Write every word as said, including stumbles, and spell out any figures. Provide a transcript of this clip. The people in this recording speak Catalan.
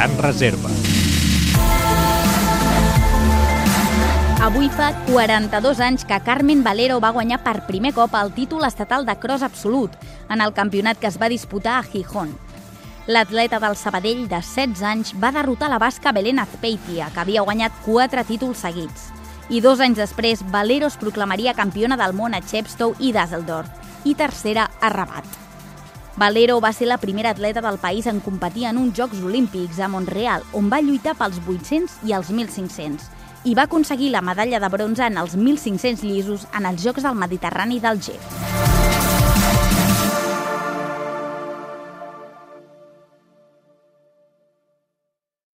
Gran Reserva. Avui fa quaranta-dos anys que Carmen Valero va guanyar per primer cop el títol estatal de cross absolut en el campionat que es va disputar a Gijón. L'atleta del Sabadell de setze anys va derrotar la basca Belén Azpeitia, que havia guanyat quatre títols seguits. I dos anys després, Valero es proclamaria campiona del món a Chepstow i Düsseldorf, i tercera a Rabat. Valero va ser la primera atleta del país en competir en uns Jocs Olímpics a Montreal, on va lluitar pels vuit-cents i els mil cinc-cents, i va aconseguir la medalla de bronze en els mil cinc-cents llisos en els Jocs del Mediterrani d'Alger.